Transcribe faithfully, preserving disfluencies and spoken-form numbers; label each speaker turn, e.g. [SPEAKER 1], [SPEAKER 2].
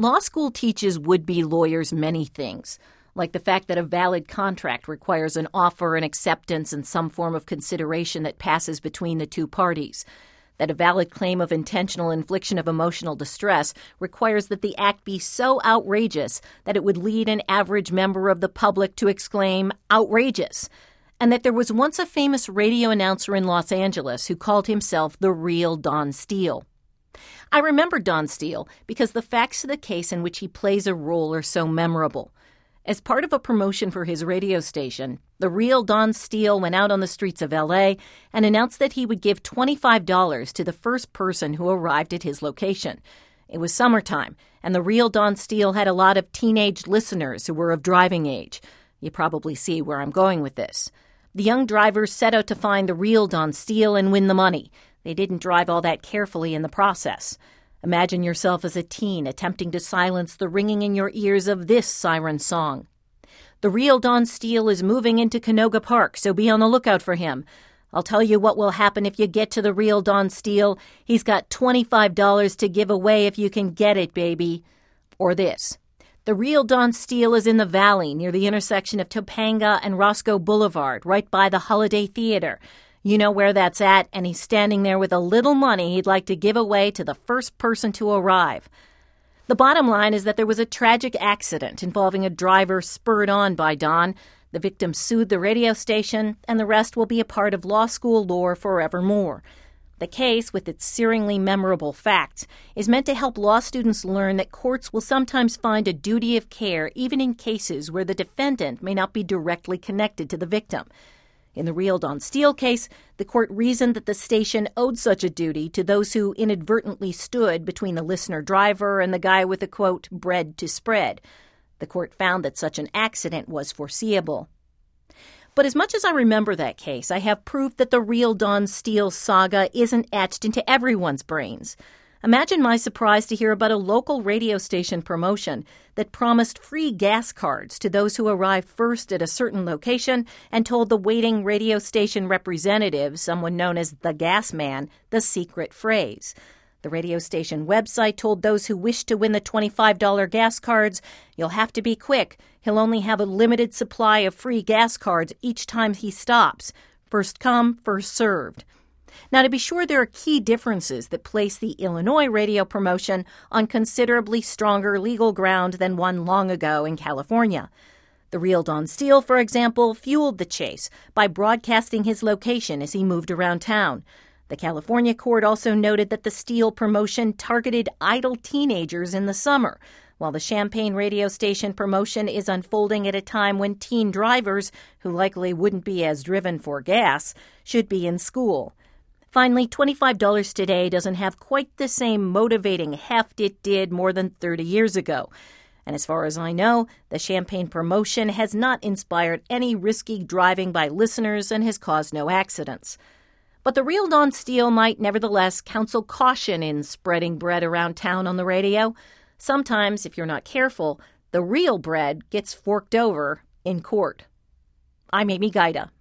[SPEAKER 1] Law school teaches would-be lawyers many things, like the fact that a valid contract requires an offer and acceptance and some form of consideration that passes between the two parties, that a valid claim of intentional infliction of emotional distress requires that the act be so outrageous that it would lead an average member of the public to exclaim, "outrageous," and that there was once a famous radio announcer in Los Angeles who called himself the real Don Steele. I remember Don Steele because the facts of the case in which he plays a role are so memorable. As part of a promotion for his radio station, the real Don Steele went out on the streets of L A and announced that he would give twenty-five dollars to the first person who arrived at his location. It was summertime, and the real Don Steele had a lot of teenage listeners who were of driving age. You probably see where I'm going with this. The young drivers set out to find the real Don Steele and win the money. They didn't drive all that carefully in the process. Imagine yourself as a teen attempting to silence the ringing in your ears of this siren song. The real Don Steele is moving into Canoga Park, so be on the lookout for him. I'll tell you what will happen if you get to the real Don Steele. He's got twenty-five dollars to give away if you can get it, baby. Or this. The real Don Steele is in the valley near the intersection of Topanga and Roscoe Boulevard, right by the Holiday Theater. You know where that's at, and he's standing there with a little money he'd like to give away to the first person to arrive. The bottom line is that there was a tragic accident involving a driver spurred on by Don. The victim sued the radio station, and the rest will be a part of law school lore forevermore. The case, with its searingly memorable facts, is meant to help law students learn that courts will sometimes find a duty of care even in cases where the defendant may not be directly connected to the victim. In the real Don Steele case, the court reasoned that the station owed such a duty to those who inadvertently stood between the listener-driver and the guy with the, quote, bread to spread. The court found that such an accident was foreseeable. But as much as I remember that case, I have proof that the real Don Steele saga isn't etched into everyone's brains. Imagine my surprise to hear about a local radio station promotion that promised free gas cards to those who arrived first at a certain location and told the waiting radio station representative, someone known as the gas man, the secret phrase. The radio station website told those who wished to win the twenty-five dollars gas cards, "You'll have to be quick. He'll only have a limited supply of free gas cards each time he stops. First come, first served." Now, to be sure, there are key differences that place the Illinois radio promotion on considerably stronger legal ground than one long ago in California. The real Don Steele, for example, fueled the chase by broadcasting his location as he moved around town. The California court also noted that the Steele promotion targeted idle teenagers in the summer, while the Champaign radio station promotion is unfolding at a time when teen drivers, who likely wouldn't be as driven for gas, should be in school. Finally, twenty-five dollars today doesn't have quite the same motivating heft it did more than thirty years ago. And as far as I know, the Champaign promotion has not inspired any risky driving by listeners and has caused no accidents. But the real Don Steele might nevertheless counsel caution in spreading bread around town on the radio. Sometimes, if you're not careful, the real bread gets forked over in court. I'm Amy Gaida.